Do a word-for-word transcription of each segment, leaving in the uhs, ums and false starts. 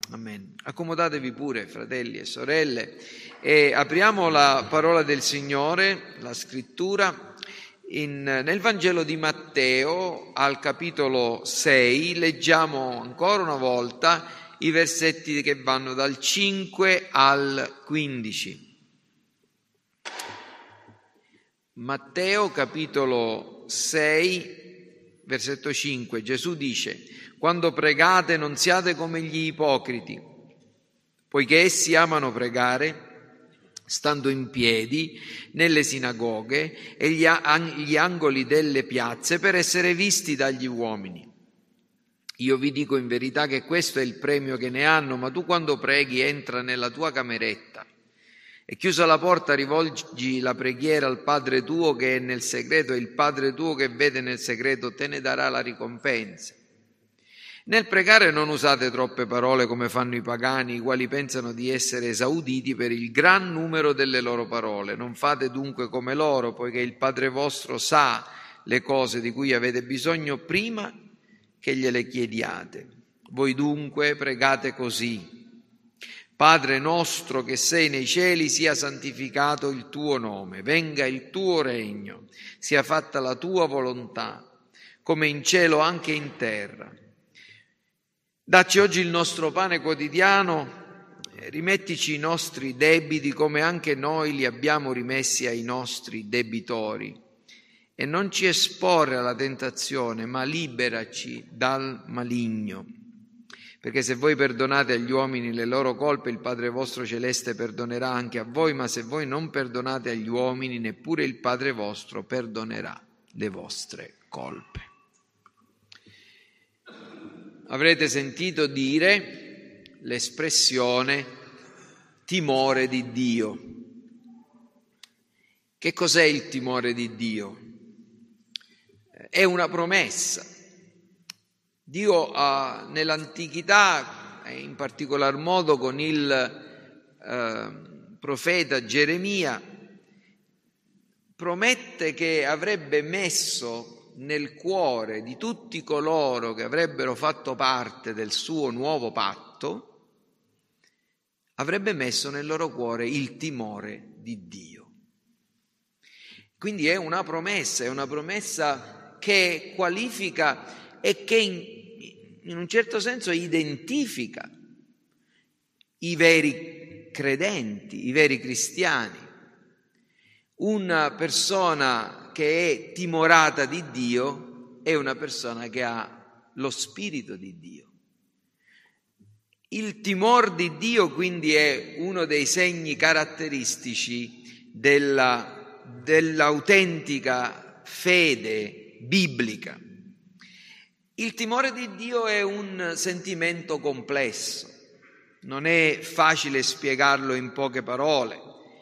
Amen. Accomodatevi pure, fratelli e sorelle, e apriamo la parola del Signore, la scrittura, in, nel Vangelo di Matteo, al capitolo sei, leggiamo ancora una volta i versetti che vanno dal cinque al quindici. Matteo, capitolo sei, versetto cinque, Gesù dice: «Quando pregate non siate come gli ipocriti, poiché essi amano pregare stando in piedi nelle sinagoghe e gli, an- gli angoli delle piazze per essere visti dagli uomini. Io vi dico in verità che questo è il premio che ne hanno, ma tu quando preghi entra nella tua cameretta e chiusa la porta rivolgi la preghiera al Padre tuo che è nel segreto, e il Padre tuo che vede nel segreto te ne darà la ricompensa. Nel pregare non usate troppe parole come fanno i pagani, i quali pensano di essere esauditi per il gran numero delle loro parole. Non fate dunque come loro, poiché il Padre vostro sa le cose di cui avete bisogno prima che gliele chiediate. Voi dunque pregate così: Padre nostro che sei nei cieli, sia santificato il tuo nome, venga il tuo regno, sia fatta la tua volontà, come in cielo anche in terra. Dacci oggi il nostro pane quotidiano, rimettici i nostri debiti come anche noi li abbiamo rimessi ai nostri debitori, e non ci esporre alla tentazione, ma liberaci dal maligno. Perché se voi perdonate agli uomini le loro colpe, il Padre vostro celeste perdonerà anche a voi, ma se voi non perdonate agli uomini, neppure il Padre vostro perdonerà le vostre colpe». Avrete sentito dire l'espressione timore di Dio. Che cos'è il timore di Dio? È una promessa. Dio ha, nell'antichità, in particolar modo con il eh, profeta Geremia, promette che avrebbe messo nel cuore di tutti coloro che avrebbero fatto parte del suo nuovo patto, avrebbe messo nel loro cuore il timore di Dio. Quindi è una promessa, è una promessa che qualifica e che in, in un certo senso identifica i veri credenti, i veri cristiani. Una persona che è timorata di Dio è una persona che ha lo spirito di Dio. Il timor di Dio quindi è uno dei segni caratteristici della, dell'autentica fede biblica. Il timore di Dio è un sentimento complesso, non è facile spiegarlo in poche parole.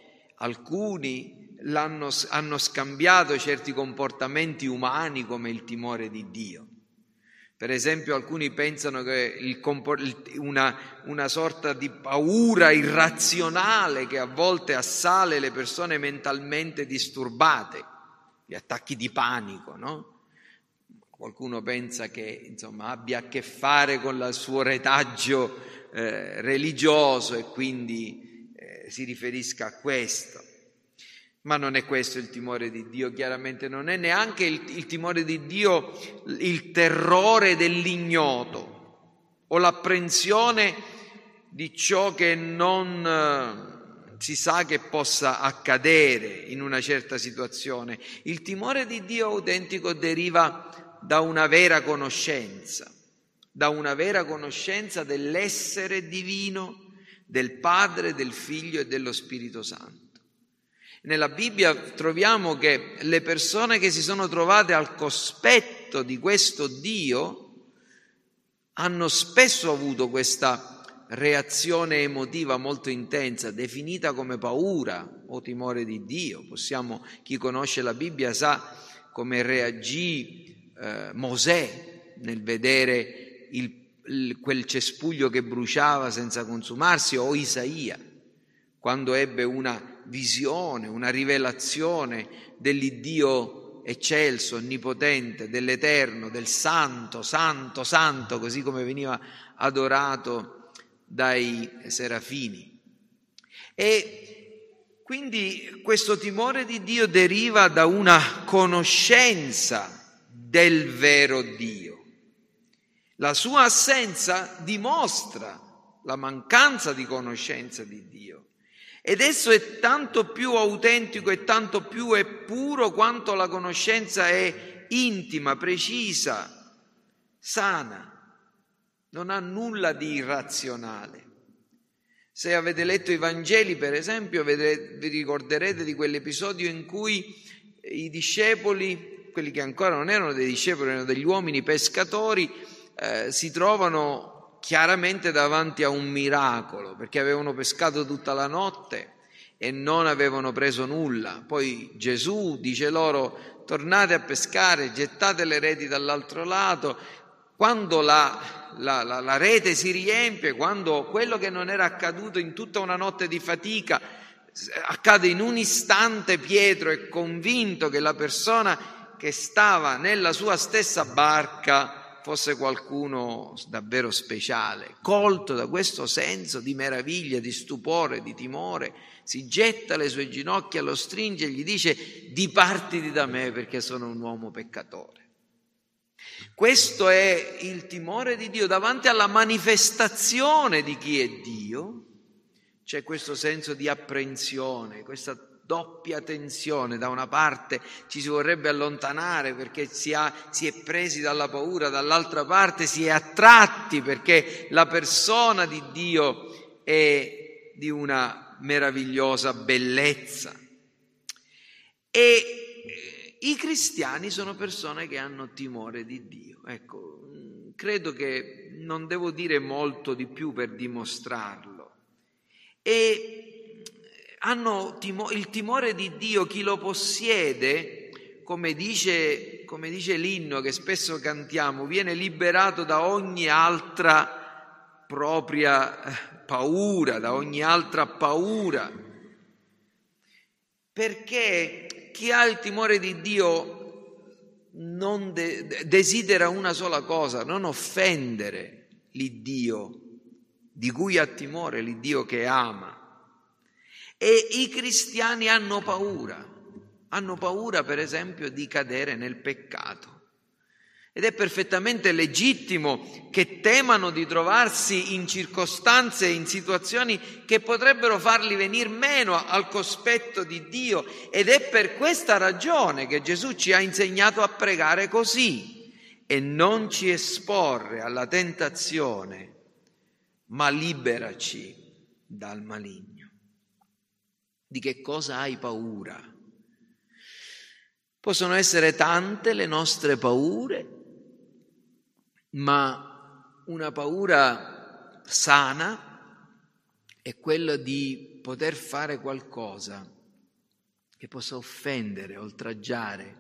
Alcuni L'hanno, hanno scambiato certi comportamenti umani come il timore di Dio. Per esempio, alcuni pensano che il, una, una sorta di paura irrazionale che a volte assale le persone mentalmente disturbate, gli attacchi di panico, no? Qualcuno pensa che insomma abbia a che fare con il suo retaggio eh, religioso e quindi eh, si riferisca a questo. Ma non è questo il timore di Dio, chiaramente non è neanche il, il timore di Dio il terrore dell'ignoto o l'apprensione di ciò che non eh, si sa che possa accadere in una certa situazione. Il timore di Dio autentico deriva da una vera conoscenza, da una vera conoscenza dell'essere divino, del Padre, del Figlio e dello Spirito Santo. Nella Bibbia troviamo che le persone che si sono trovate al cospetto di questo Dio hanno spesso avuto questa reazione emotiva molto intensa, definita come paura o timore di Dio. Possiamo, chi conosce la Bibbia sa come reagì eh, Mosè nel vedere il, il, quel cespuglio che bruciava senza consumarsi, o Isaia quando ebbe una visione, una rivelazione dell'Iddio eccelso, onnipotente, dell'Eterno, del Santo, Santo, Santo, così come veniva adorato dai serafini. E quindi questo timore di Dio deriva da una conoscenza del vero Dio. La sua assenza dimostra la mancanza di conoscenza di Dio. Ed esso è tanto più autentico e tanto più è puro quanto la conoscenza è intima, precisa, sana. Non ha nulla di irrazionale. Se avete letto i Vangeli, per esempio, vedrete, vi ricorderete di quell'episodio in cui i discepoli, quelli che ancora non erano dei discepoli, erano degli uomini pescatori, eh, si trovano chiaramente davanti a un miracolo, perché avevano pescato tutta la notte e non avevano preso nulla. Poi Gesù dice loro: tornate a pescare, gettate le reti dall'altro lato. Quando la, la, la, la rete si riempie, quando quello che non era accaduto in tutta una notte di fatica accade in un istante, Pietro è convinto che la persona che stava nella sua stessa barca fosse qualcuno davvero speciale. Colto da questo senso di meraviglia, di stupore, di timore, si getta alle sue ginocchia, lo stringe e gli dice: dipartiti da me perché sono un uomo peccatore. Questo è il timore di Dio davanti alla manifestazione di chi è Dio. C'è questo senso di apprensione, questa doppia tensione. Da una parte ci si vorrebbe allontanare perché si, ha, si è presi dalla paura, dall'altra parte si è attratti perché la persona di Dio è di una meravigliosa bellezza. E i cristiani sono persone che hanno timore di Dio. Ecco, credo che non devo dire molto di più per dimostrarlo. E hanno timo- il timore di Dio, chi lo possiede, come dice, come dice l'inno che spesso cantiamo, viene liberato da ogni altra propria paura, da ogni altra paura. Perché chi ha il timore di Dio non de- desidera una sola cosa: non offendere l'Iddio di cui ha timore, l'Iddio che ama. E i cristiani hanno paura, hanno paura per esempio di cadere nel peccato. Ed è perfettamente legittimo che temano di trovarsi in circostanze e in situazioni che potrebbero farli venir meno al cospetto di Dio. Ed è per questa ragione che Gesù ci ha insegnato a pregare così: e non ci esporre alla tentazione, ma liberaci dal maligno. Di che cosa hai paura? Possono essere tante le nostre paure, ma una paura sana è quella di poter fare qualcosa che possa offendere, oltraggiare,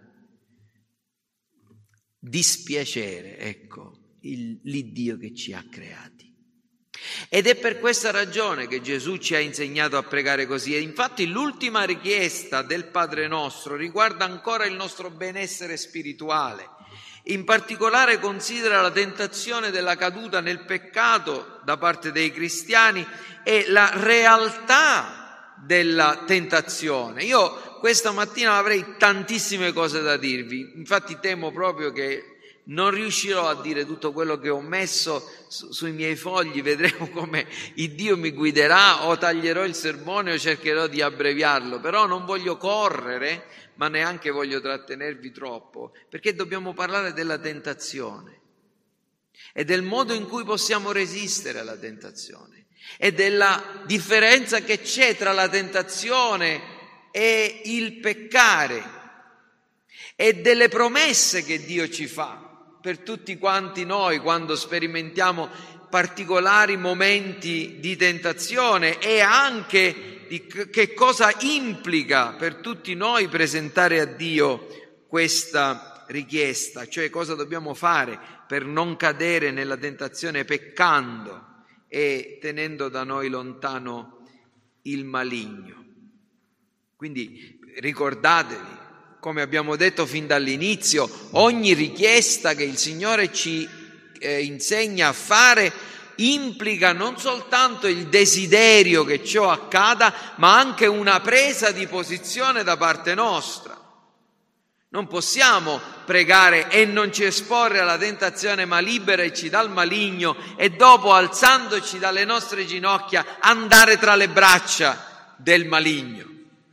dispiacere, ecco, il, l'Iddio che ci ha creati. Ed è per questa ragione che Gesù ci ha insegnato a pregare così. E infatti l'ultima richiesta del Padre nostro riguarda ancora il nostro benessere spirituale. In particolare considera la tentazione della caduta nel peccato da parte dei cristiani e la realtà della tentazione. Io questa mattina avrei tantissime cose da dirvi, infatti temo proprio che non riuscirò a dire tutto quello che ho messo su, sui miei fogli. Vedremo come il Dio mi guiderà, o taglierò il sermone o cercherò di abbreviarlo, però non voglio correre, ma neanche voglio trattenervi troppo, perché dobbiamo parlare della tentazione e del modo in cui possiamo resistere alla tentazione e della differenza che c'è tra la tentazione e il peccare e delle promesse che Dio ci fa per tutti quanti noi quando sperimentiamo particolari momenti di tentazione, e anche di che cosa implica per tutti noi presentare a Dio questa richiesta, cioè cosa dobbiamo fare per non cadere nella tentazione peccando e tenendo da noi lontano il maligno. Quindi ricordatevi, come abbiamo detto fin dall'inizio, ogni richiesta che il Signore ci eh, insegna a fare implica non soltanto il desiderio che ciò accada, ma anche una presa di posizione da parte nostra. Non possiamo pregare e non ci esporre alla tentazione, ma liberaci dal maligno, e dopo, alzandoci dalle nostre ginocchia, andare tra le braccia del maligno.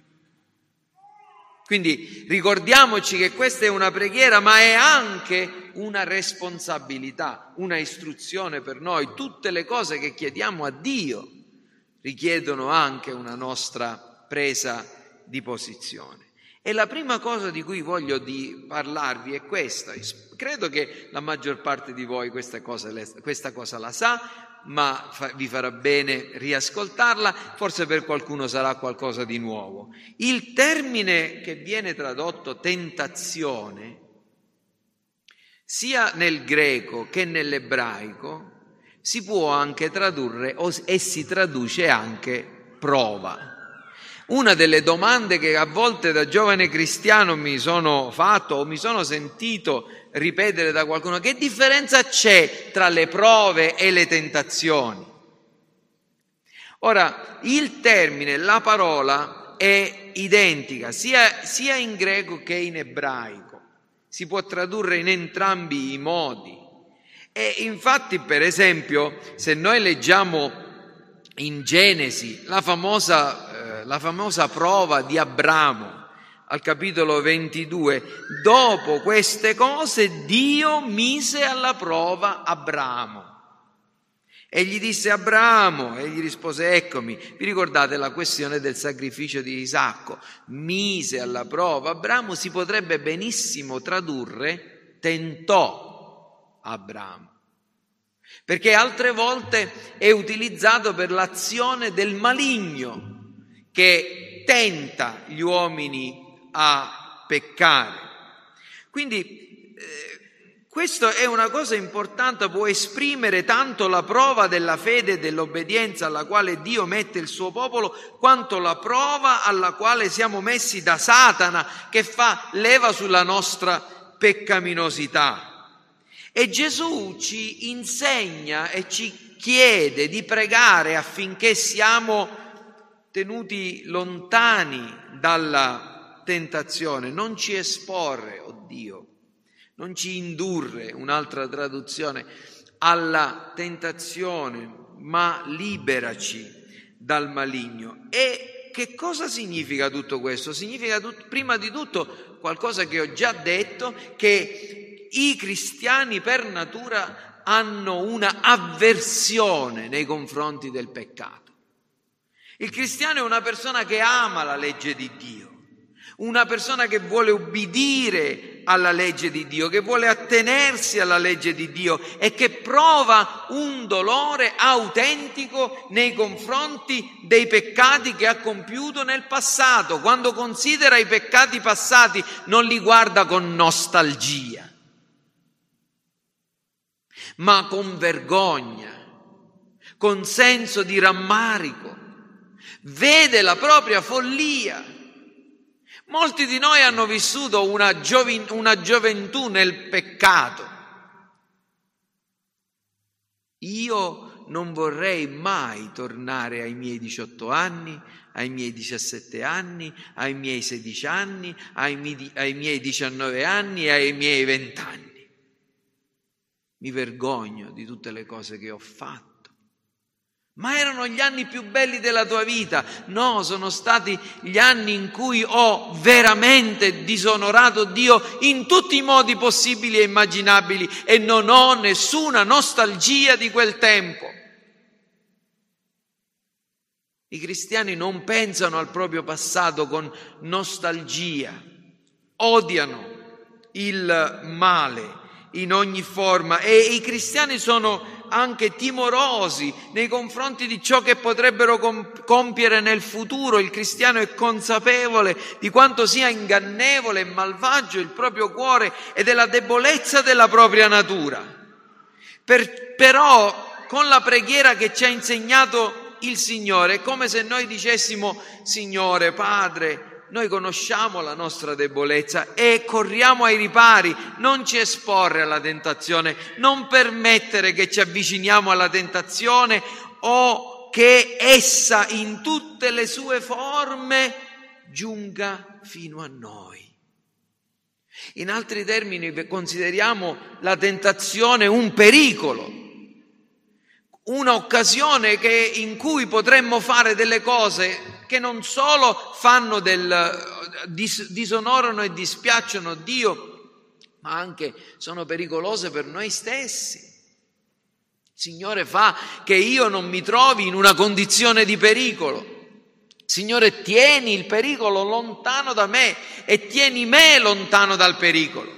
Quindi ricordiamoci che questa è una preghiera, ma è anche una responsabilità, una istruzione per noi. Tutte le cose che chiediamo a Dio richiedono anche una nostra presa di posizione. E la prima cosa di cui voglio di parlarvi è questa. Credo che la maggior parte di voi questa cosa, questa cosa la sa, ma fa, vi farà bene riascoltarla, forse per qualcuno sarà qualcosa di nuovo. Il termine che viene tradotto tentazione, sia nel greco che nell'ebraico, si può anche tradurre e si traduce anche prova. Una delle domande che a volte da giovane cristiano mi sono fatto o mi sono sentito ripetere da qualcuno: che differenza c'è tra le prove e le tentazioni? Ora, il termine, la parola è identica sia, sia in greco che in ebraico, si può tradurre in entrambi i modi. E infatti, per esempio, se noi leggiamo in Genesi la famosa la famosa prova di Abramo, al capitolo ventidue, dopo queste cose Dio mise alla prova Abramo e gli disse: Abramo, e gli rispose: eccomi. Vi ricordate la questione del sacrificio di Isacco? Mise alla prova Abramo si potrebbe benissimo tradurre tentò Abramo, perché altre volte è utilizzato per l'azione del maligno che tenta gli uomini a peccare. Quindi eh, questo è una cosa importante, può esprimere tanto la prova della fede e dell'obbedienza alla quale Dio mette il suo popolo, quanto la prova alla quale siamo messi da Satana, che fa leva sulla nostra peccaminosità. E Gesù ci insegna e ci chiede di pregare affinché siamo tenuti lontani dalla tentazione, non ci esporre, oh Dio, non ci indurre, un'altra traduzione, alla tentazione, ma liberaci dal maligno. E che cosa significa tutto questo? Significa tut- prima di tutto qualcosa che ho già detto, che i cristiani per natura hanno una avversione nei confronti del peccato. Il cristiano è una persona che ama la legge di Dio, una persona che vuole ubbidire alla legge di Dio, che vuole attenersi alla legge di Dio e che prova un dolore autentico nei confronti dei peccati che ha compiuto nel passato. Quando considera i peccati passati non li guarda con nostalgia, ma con vergogna, con senso di rammarico. Vede la propria follia. Molti di noi hanno vissuto una, giovin- una gioventù nel peccato. Io non vorrei mai tornare ai miei diciotto anni, ai miei diciassette anni, ai miei sedici anni, ai miei, ai miei diciannove anni e ai miei venti anni. Mi vergogno di tutte le cose che ho fatto. Ma erano gli anni più belli della tua vita? No, sono stati gli anni in cui ho veramente disonorato Dio in tutti i modi possibili e immaginabili e non ho nessuna nostalgia di quel tempo. I cristiani non pensano al proprio passato con nostalgia, odiano il male in ogni forma e i cristiani sono anche timorosi nei confronti di ciò che potrebbero compiere nel futuro. Il cristiano è consapevole di quanto sia ingannevole e malvagio il proprio cuore e della debolezza della propria natura. Per, però con la preghiera che ci ha insegnato il Signore è come se noi dicessimo: Signore, Padre, noi conosciamo la nostra debolezza e corriamo ai ripari, non ci esporre alla tentazione, non permettere che ci avviciniamo alla tentazione o che essa in tutte le sue forme giunga fino a noi. In altri termini, consideriamo la tentazione un pericolo, un'occasione che, in cui potremmo fare delle cose che non solo fanno del, dis, disonorano e dispiacciono Dio, ma anche sono pericolose per noi stessi. Il Signore fa che io non mi trovi in una condizione di pericolo. Signore, tieni il pericolo lontano da me e tieni me lontano dal pericolo.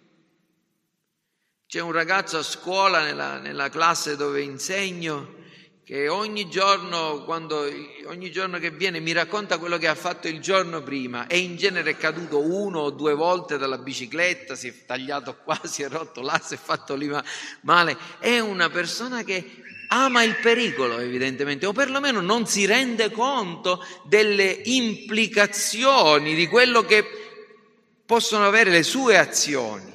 C'è un ragazzo a scuola, nella, nella classe dove insegno, che ogni giorno, quando, ogni giorno che viene mi racconta quello che ha fatto il giorno prima, e in genere è caduto uno o due volte dalla bicicletta, si è tagliato qua, si è rotto là, si è fatto lì male. È una persona che ama il pericolo, evidentemente, o perlomeno non si rende conto delle implicazioni di quello che possono avere le sue azioni.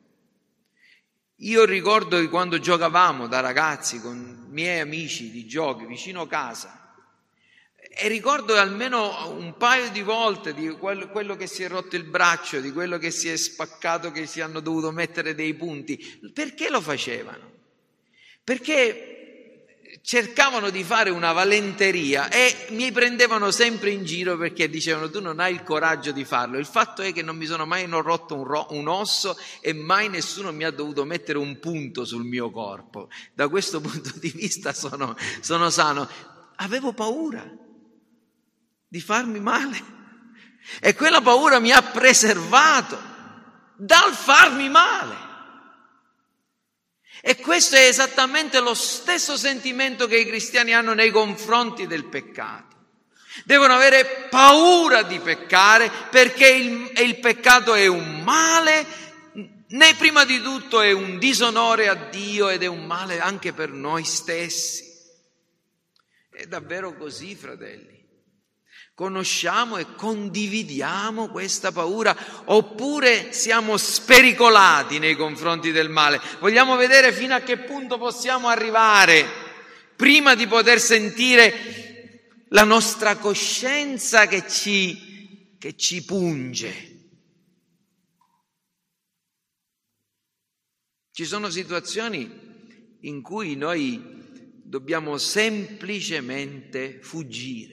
Io ricordo che quando giocavamo da ragazzi con miei amici di giochi vicino casa, e ricordo almeno un paio di volte di quello, quello che si è rotto il braccio, di quello che si è spaccato, che si hanno dovuto mettere dei punti. Perché lo facevano? Perché cercavano di fare una valenteria e mi prendevano sempre in giro perché dicevano: tu non hai il coraggio di farlo. Il fatto è che non mi sono mai non rotto un, ro- un osso e mai nessuno mi ha dovuto mettere un punto sul mio corpo. Da questo punto di vista sono, sono sano. Avevo paura di farmi male e quella paura mi ha preservato dal farmi male. E questo è esattamente lo stesso sentimento che i cristiani hanno nei confronti del peccato. Devono avere paura di peccare perché il, il peccato è un male, né prima di tutto è un disonore a Dio ed è un male anche per noi stessi. È davvero così, fratelli. Conosciamo e condividiamo questa paura oppure siamo spericolati nei confronti del male? Vogliamo vedere fino a che punto possiamo arrivare prima di poter sentire la nostra coscienza che ci, che ci punge. Ci sono situazioni in cui noi dobbiamo semplicemente fuggire,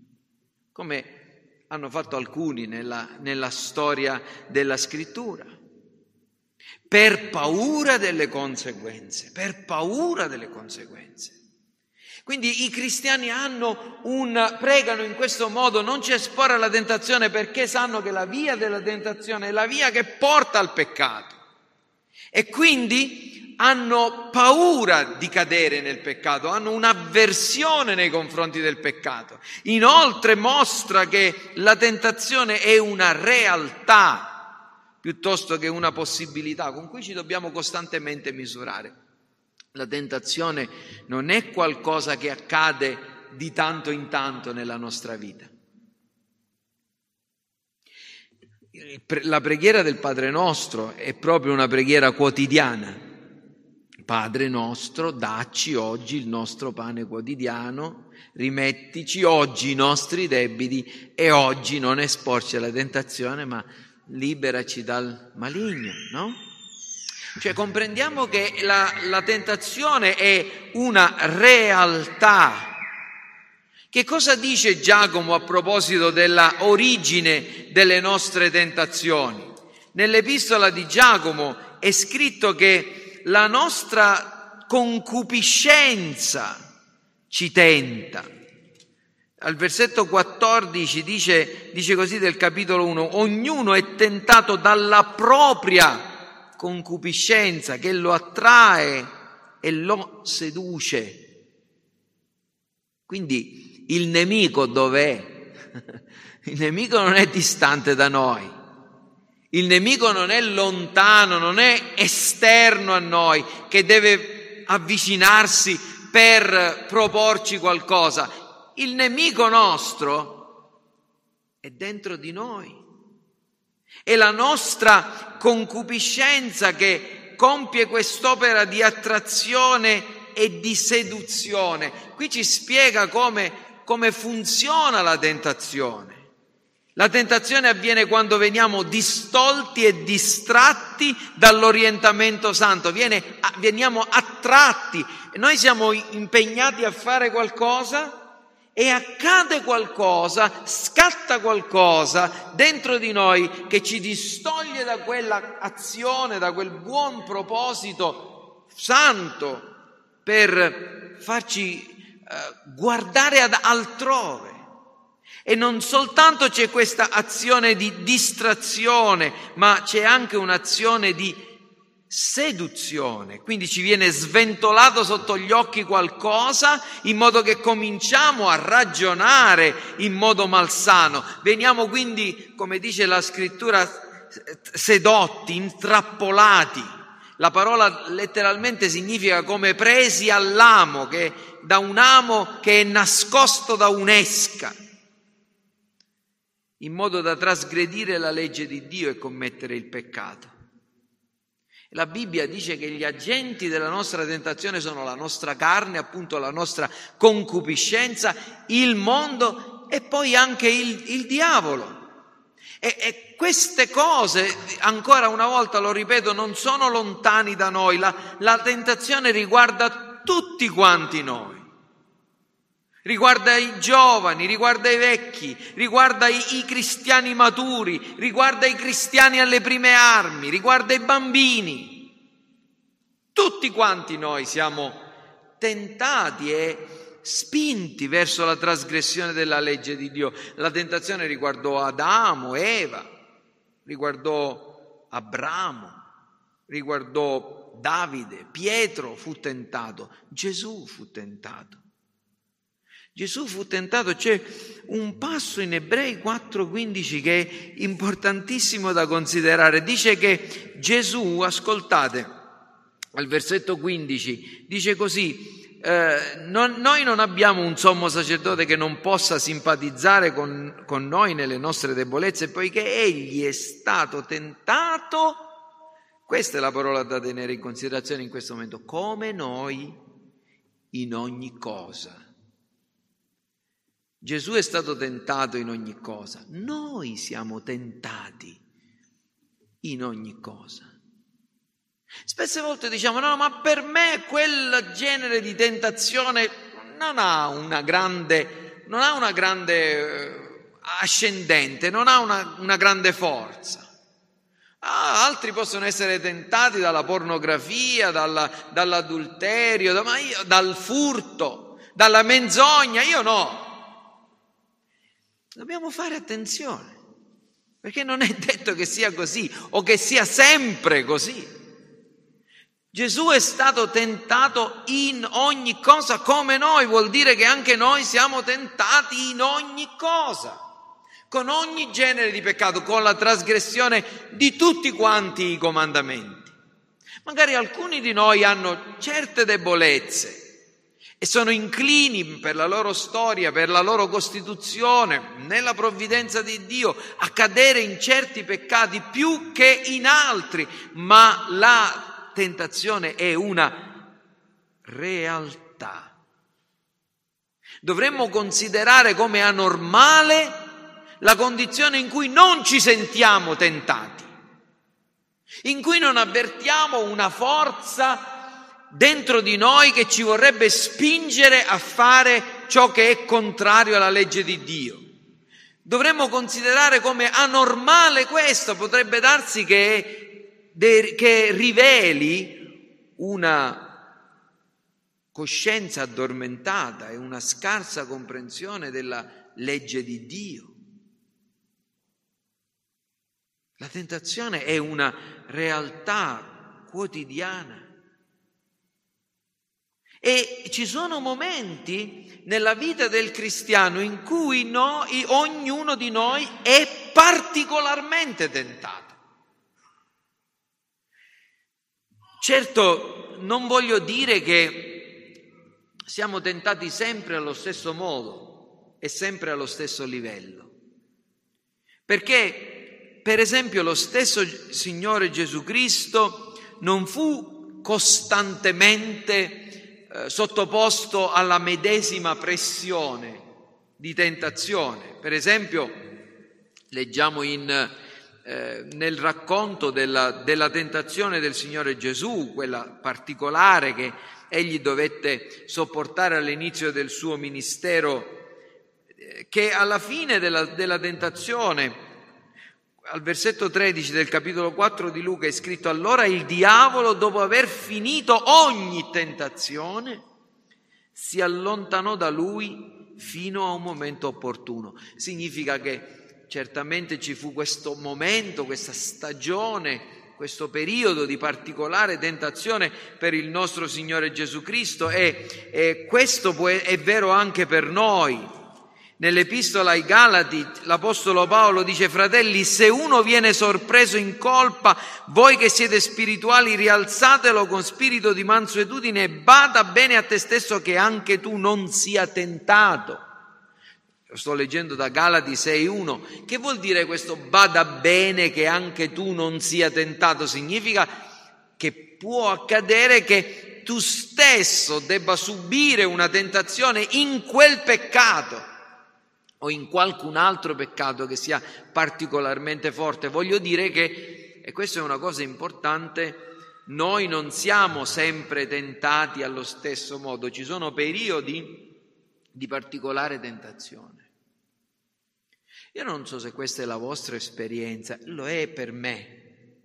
come hanno fatto alcuni nella, nella storia della Scrittura, per paura delle conseguenze, per paura delle conseguenze. Quindi i cristiani hanno un, pregano in questo modo: non ci esporre alla tentazione, perché sanno che la via della tentazione è la via che porta al peccato. E quindi hanno paura di cadere nel peccato, hanno un'avversione nei confronti del peccato. Inoltre mostra che la tentazione è una realtà piuttosto che una possibilità con cui ci dobbiamo costantemente misurare. La tentazione non è qualcosa che accade di tanto in tanto nella nostra vita. La preghiera del Padre Nostro è proprio una preghiera quotidiana. Padre nostro, dacci oggi il nostro pane quotidiano, rimettici oggi i nostri debiti e oggi non esporci alla tentazione, ma liberaci dal maligno, no? Cioè comprendiamo che la, la tentazione è una realtà. Che cosa dice Giacomo a proposito della origine delle nostre tentazioni? Nell'epistola di Giacomo è scritto che la nostra concupiscenza ci tenta. Al versetto quattordici dice, dice così del capitolo uno: ognuno è tentato dalla propria concupiscenza che lo attrae e lo seduce. Quindi il nemico dov'è? Il nemico non è distante da noi. Il nemico non è lontano, non è esterno a noi, che deve avvicinarsi per proporci qualcosa. Il nemico nostro è è dentro di noi. È la nostra concupiscenza che compie quest'opera di attrazione e di seduzione. Qui ci spiega come, come funziona la tentazione. La tentazione avviene quando veniamo distolti e distratti dall'orientamento santo, Viene, veniamo attratti. Noi siamo impegnati a fare qualcosa e accade qualcosa, scatta qualcosa dentro di noi che ci distoglie da quella azione, da quel buon proposito santo per farci eh, guardare ad altrove. E non soltanto c'è questa azione di distrazione, ma c'è anche un'azione di seduzione. Quindi ci viene sventolato sotto gli occhi qualcosa in modo che cominciamo a ragionare in modo malsano. Veniamo quindi, come dice la scrittura, sedotti, intrappolati. La parola letteralmente significa come presi all'amo, che da un amo che è nascosto da un'esca, in modo da trasgredire la legge di Dio e commettere il peccato. La Bibbia dice che gli agenti della nostra tentazione sono la nostra carne, appunto la nostra concupiscenza, il mondo e poi anche il, il diavolo. E, e queste cose, ancora una volta lo ripeto, non sono lontani da noi. La, la tentazione riguarda tutti quanti noi. Riguarda i giovani, riguarda i vecchi, riguarda i, i cristiani maturi, riguarda i cristiani alle prime armi, riguarda i bambini. Tutti quanti noi siamo tentati e spinti verso la trasgressione della legge di Dio. La tentazione riguardò Adamo, Eva, riguardò Abramo, riguardò Davide, Pietro fu tentato, Gesù fu tentato. Gesù fu tentato, c'è un passo in Ebrei quattro quindici che è importantissimo da considerare. Dice che Gesù, ascoltate, al versetto quindici, dice così, eh, non, noi non abbiamo un sommo sacerdote che non possa simpatizzare con, con noi nelle nostre debolezze, poiché egli è stato tentato, questa è la parola da tenere in considerazione in questo momento, come noi in ogni cosa. Gesù è stato tentato in ogni cosa, noi siamo tentati in ogni cosa. Spesse volte diciamo, no, ma per me quel genere di tentazione non ha una grande, non ha una grande ascendente, non ha una, una grande forza. Ah, altri possono essere tentati dalla pornografia, dalla, dall'adulterio, da, ma io, dal furto, dalla menzogna, io no. Dobbiamo fare attenzione, perché non è detto che sia così o che sia sempre così. Gesù è stato tentato in ogni cosa come noi, vuol dire che anche noi siamo tentati in ogni cosa, con ogni genere di peccato, con la trasgressione di tutti quanti i comandamenti. Magari alcuni di noi hanno certe debolezze e sono inclini per la loro storia, per la loro costituzione, nella provvidenza di Dio, a cadere in certi peccati più che in altri, ma la tentazione è una realtà. Dovremmo considerare come anormale la condizione in cui non ci sentiamo tentati, in cui non avvertiamo una forza dentro di noi che ci vorrebbe spingere a fare ciò che è contrario alla legge di Dio. Dovremmo considerare come anormale questo, potrebbe darsi che, che riveli una coscienza addormentata e una scarsa comprensione della legge di Dio. La tentazione è una realtà quotidiana. E ci sono momenti nella vita del cristiano in cui noi, ognuno di noi è particolarmente tentato. Certo, non voglio dire che siamo tentati sempre allo stesso modo e sempre allo stesso livello. Perché, per esempio, lo stesso Signore Gesù Cristo non fu costantemente eh, sottoposto alla medesima pressione di tentazione. Per esempio, leggiamo in, eh, nel racconto della, della tentazione del Signore Gesù, quella particolare che egli dovette sopportare all'inizio del suo ministero, che alla fine della, della tentazione, al versetto tredici del capitolo quattro di Luca è scritto: allora il diavolo, dopo aver finito ogni tentazione, si allontanò da lui fino a un momento opportuno. Significa che certamente ci fu questo momento, questa stagione, questo periodo di particolare tentazione per il nostro Signore Gesù Cristo, e, e questo può, è vero anche per noi. Nell'Epistola ai Galati l'Apostolo Paolo dice: fratelli, se uno viene sorpreso in colpa, voi che siete spirituali rialzatelo con spirito di mansuetudine e bada bene a te stesso che anche tu non sia tentato. Sto leggendo da Galati sei uno. Che vuol dire questo bada bene che anche tu non sia tentato? Significa che può accadere che tu stesso debba subire una tentazione in quel peccato o in qualcun altro peccato che sia particolarmente forte. Voglio dire che, e questa è una cosa importante, noi non siamo sempre tentati allo stesso modo, ci sono periodi di particolare tentazione. Io non so se questa è la vostra esperienza, lo è per me.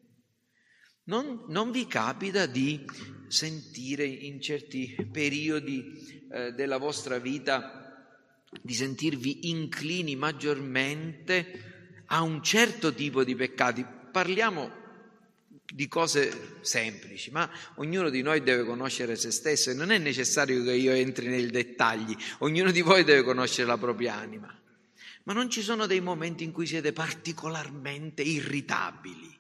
Non, non vi capita di sentire in certi periodi eh, della vostra vita di sentirvi inclini maggiormente a un certo tipo di peccati? Parliamo di cose semplici, ma ognuno di noi deve conoscere se stesso e non è necessario che io entri nei dettagli. Ognuno di voi deve conoscere la propria anima. Ma non ci sono dei momenti in cui siete particolarmente irritabili?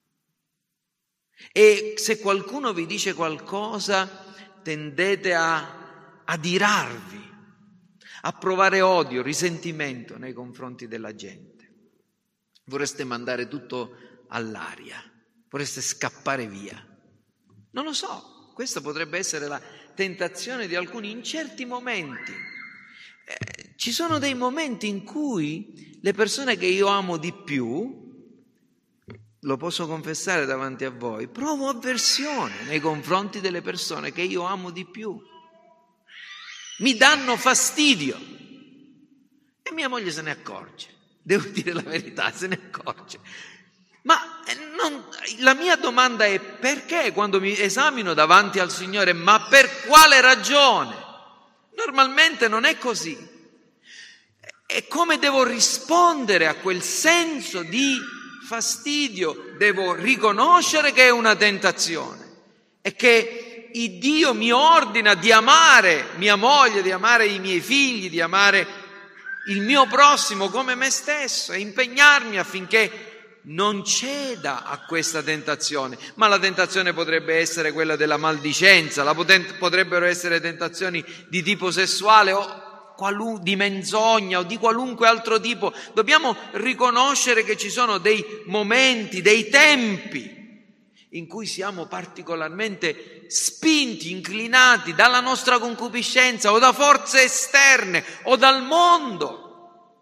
E se qualcuno vi dice qualcosa, tendete a adirarvi, a provare odio, risentimento nei confronti della gente. Vorreste mandare tutto all'aria, vorreste scappare via. Non lo so, questa potrebbe essere la tentazione di alcuni in certi momenti. Eh, ci sono dei momenti in cui le persone che io amo di più, lo posso confessare davanti a voi, provo avversione nei confronti delle persone che io amo di più. Mi danno fastidio e mia moglie se ne accorge, devo dire la verità, se ne accorge. Ma non, la mia domanda è: perché quando mi esamino davanti al Signore, ma per quale ragione? Normalmente non è così. E come devo rispondere a quel senso di fastidio? Devo riconoscere che è una tentazione e che il Dio mi ordina di amare mia moglie, di amare i miei figli, di amare il mio prossimo come me stesso e impegnarmi affinché non ceda a questa tentazione. Ma la tentazione potrebbe essere quella della maldicenza, la poten- potrebbero essere tentazioni di tipo sessuale o qualu- di menzogna o di qualunque altro tipo. Dobbiamo riconoscere che ci sono dei momenti, dei tempi in cui siamo particolarmente spinti, inclinati dalla nostra concupiscenza o da forze esterne o dal mondo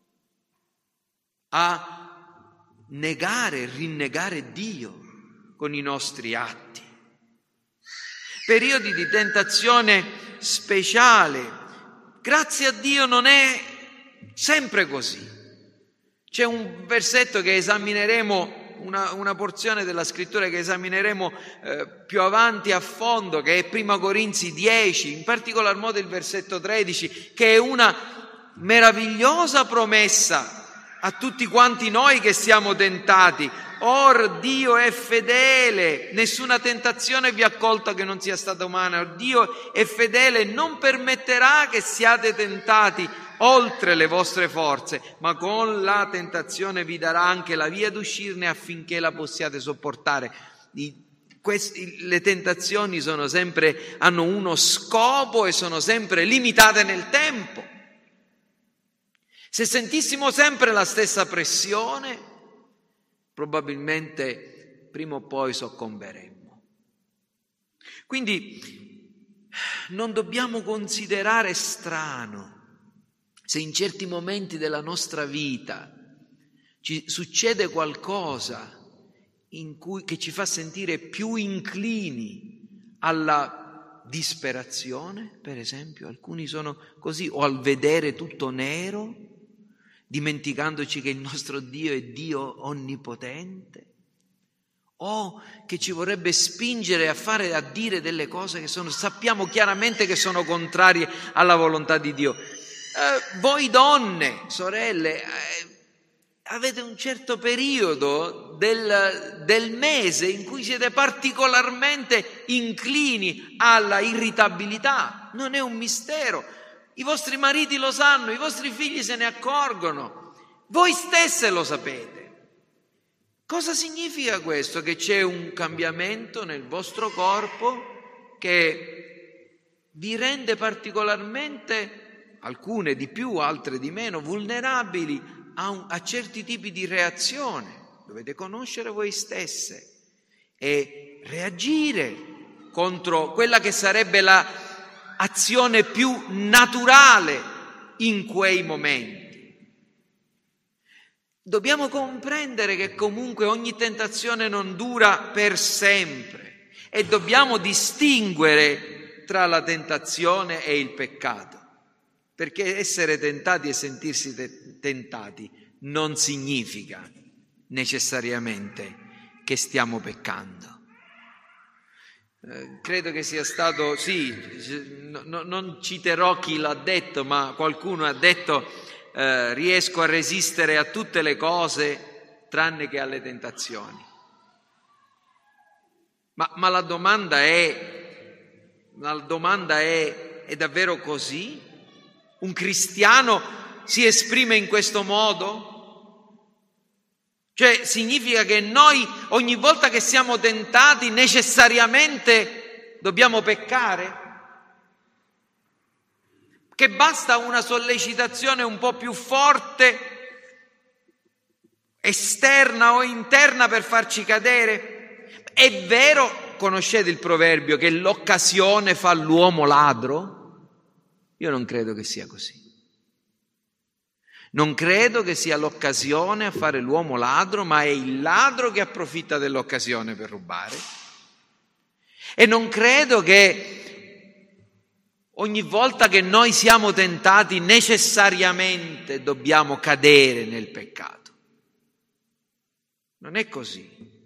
a negare e rinnegare Dio con i nostri atti. Periodi di tentazione speciale. Grazie a Dio non è sempre così. C'è un versetto che esamineremo, Una, una porzione della scrittura che esamineremo eh, più avanti a fondo, che è Prima Corinzi dieci, in particolar modo il versetto tredici, che è una meravigliosa promessa a tutti quanti noi che siamo tentati. Or Dio è fedele, nessuna tentazione vi ha colta che non sia stata umana. Or Dio è fedele, non permetterà che siate tentati oltre le vostre forze, ma con la tentazione vi darà anche la via d'uscirne affinché la possiate sopportare. I, questi, le tentazioni sono sempre, hanno uno scopo e sono sempre limitate nel tempo. Se sentissimo sempre la stessa pressione, probabilmente prima o poi soccomberemmo. Quindi non dobbiamo considerare strano se in certi momenti della nostra vita ci succede qualcosa in cui, che ci fa sentire più inclini alla disperazione, per esempio. Alcuni sono così, o al vedere tutto nero, dimenticandoci che il nostro Dio è Dio onnipotente, o che ci vorrebbe spingere a fare, a dire delle cose che sono, sappiamo chiaramente che sono contrarie alla volontà di Dio. Eh, voi donne, sorelle, eh, avete un certo periodo del, del mese in cui siete particolarmente inclini alla irritabilità. Non è un mistero. I vostri mariti lo sanno, i vostri figli se ne accorgono, voi stesse lo sapete. Cosa significa questo? Che c'è un cambiamento nel vostro corpo che vi rende particolarmente, alcune di più, altre di meno, vulnerabili a, un, a certi tipi di reazione. Dovete conoscere voi stesse e reagire contro quella che sarebbe la azione più naturale in quei momenti. Dobbiamo comprendere che comunque ogni tentazione non dura per sempre e dobbiamo distinguere tra la tentazione e il peccato, perché essere tentati e sentirsi te- tentati non significa necessariamente che stiamo peccando. Eh, credo che sia stato, sì, no, no, non citerò chi l'ha detto, ma qualcuno ha detto eh, riesco a resistere a tutte le cose tranne che alle tentazioni. Ma, ma la domanda è, la domanda è, è davvero così? Un cristiano si esprime in questo modo? Cioè significa che noi ogni volta che siamo tentati necessariamente dobbiamo peccare? Che basta una sollecitazione un po' più forte, esterna o interna, per farci cadere? È vero, conoscete il proverbio, che l'occasione fa l'uomo ladro? Io non credo che sia così. Non credo che sia l'occasione a fare l'uomo ladro, ma è il ladro che approfitta dell'occasione per rubare. E non credo che ogni volta che noi siamo tentati necessariamente dobbiamo cadere nel peccato. Non è così.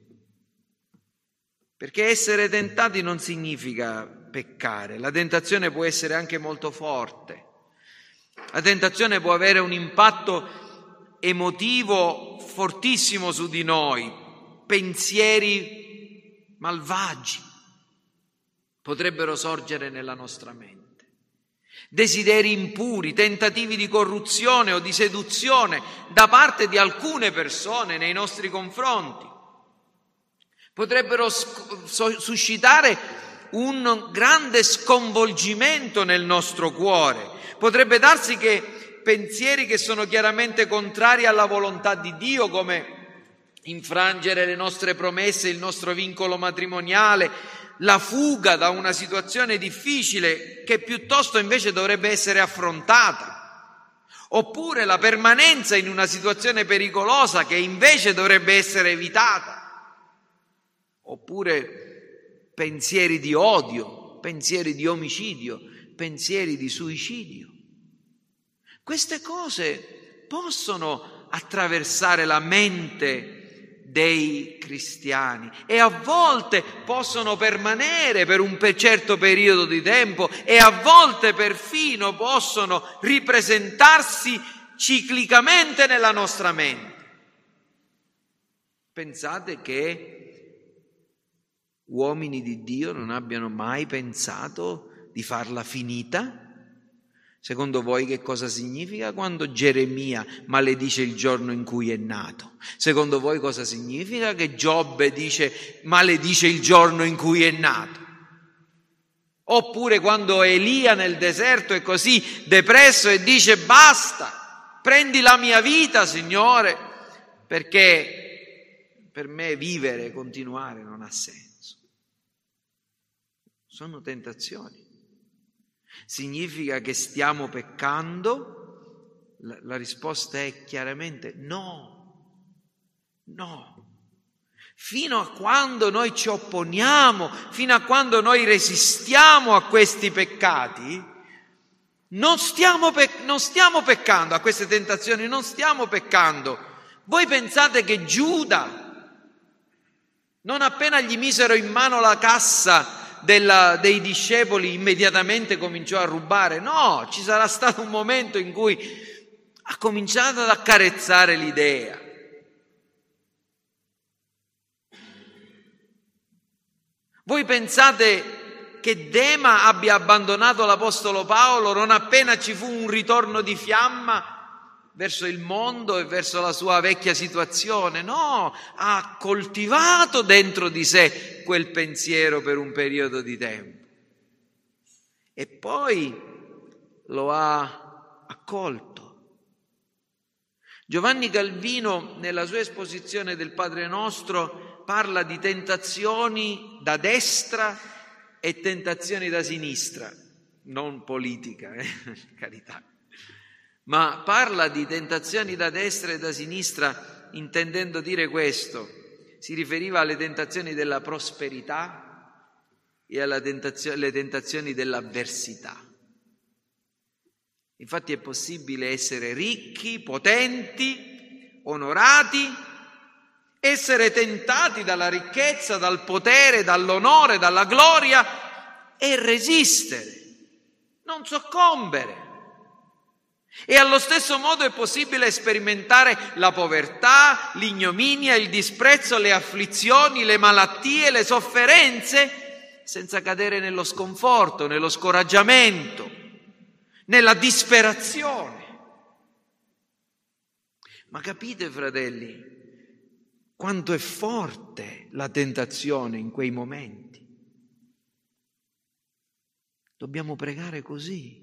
Perché essere tentati non significa peccare. La tentazione può essere anche molto forte. La tentazione può avere un impatto emotivo fortissimo su di noi, pensieri malvagi potrebbero sorgere nella nostra mente, desideri impuri, tentativi di corruzione o di seduzione da parte di alcune persone nei nostri confronti, potrebbero suscitare un grande sconvolgimento nel nostro cuore. Potrebbe darsi che pensieri che sono chiaramente contrari alla volontà di Dio, come infrangere le nostre promesse, il nostro vincolo matrimoniale, la fuga da una situazione difficile che piuttosto invece dovrebbe essere affrontata, oppure la permanenza in una situazione pericolosa che invece dovrebbe essere evitata, oppure pensieri di odio, pensieri di omicidio, pensieri di suicidio. Queste cose possono attraversare la mente dei cristiani e a volte possono permanere per un certo periodo di tempo e a volte perfino possono ripresentarsi ciclicamente nella nostra mente. Pensate che uomini di Dio non abbiano mai pensato di farla finita? Secondo voi che cosa significa quando Geremia maledice il giorno in cui è nato? Secondo voi cosa significa che Giobbe dice maledice il giorno in cui è nato? Oppure quando Elia nel deserto è così depresso e dice basta, prendi la mia vita, Signore, perché per me vivere, continuare non ha senso. Sono tentazioni. Significa che stiamo peccando? La, la risposta è chiaramente no, no. Fino a quando noi ci opponiamo, fino a quando noi resistiamo a questi peccati, non stiamo, pe- non stiamo peccando, a queste tentazioni non stiamo peccando. Voi pensate che Giuda, non appena gli misero in mano la cassa della, dei discepoli, immediatamente cominciò a rubare? No, ci sarà stato un momento in cui ha cominciato ad accarezzare l'idea. Voi pensate che Dema abbia abbandonato l'Apostolo Paolo non appena ci fu un ritorno di fiamma verso il mondo e verso la sua vecchia situazione? No, ha coltivato dentro di sé quel pensiero per un periodo di tempo e poi lo ha accolto. Giovanni Calvino, nella sua esposizione del Padre Nostro, parla di tentazioni da destra e tentazioni da sinistra, non politica, eh, carità, ma parla di tentazioni da destra e da sinistra intendendo dire questo. Si riferiva alle tentazioni della prosperità e alle tentazioni, alle tentazioni dell'avversità. Infatti è possibile essere ricchi, potenti, onorati, essere tentati dalla ricchezza, dal potere, dall'onore, dalla gloria e resistere, non soccombere. E allo stesso modo è possibile sperimentare la povertà, l'ignominia, il disprezzo, le afflizioni, le malattie, le sofferenze, senza cadere nello sconforto, nello scoraggiamento, nella disperazione. Ma capite, fratelli, quanto è forte la tentazione in quei momenti? Dobbiamo pregare così.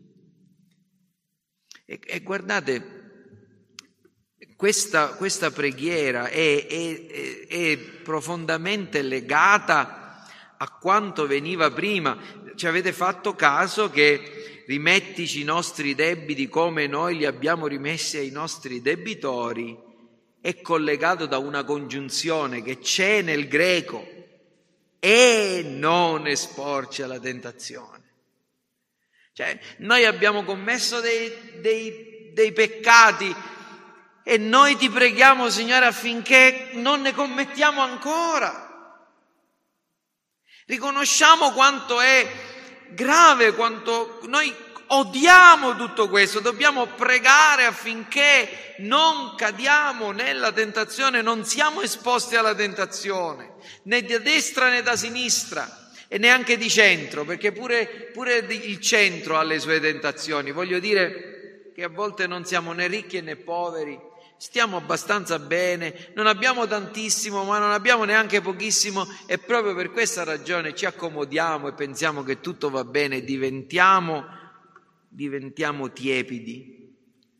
E, e guardate, questa, questa preghiera è, è, è profondamente legata a quanto veniva prima. Ci avete fatto caso che rimettici i nostri debiti come noi li abbiamo rimessi ai nostri debitori? È collegato da una congiunzione che c'è nel greco: e non esporci alla tentazione. Cioè, noi abbiamo commesso dei, dei, dei peccati e noi ti preghiamo, Signore, affinché non ne commettiamo ancora. Riconosciamo quanto è grave, quanto noi odiamo tutto questo, dobbiamo pregare affinché non cadiamo nella tentazione, non siamo esposti alla tentazione, né da destra né da sinistra e neanche di centro, perché pure, pure il centro ha le sue tentazioni. Voglio dire che a volte non siamo né ricchi né poveri, stiamo abbastanza bene, non abbiamo tantissimo ma non abbiamo neanche pochissimo e proprio per questa ragione ci accomodiamo e pensiamo che tutto va bene e diventiamo diventiamo tiepidi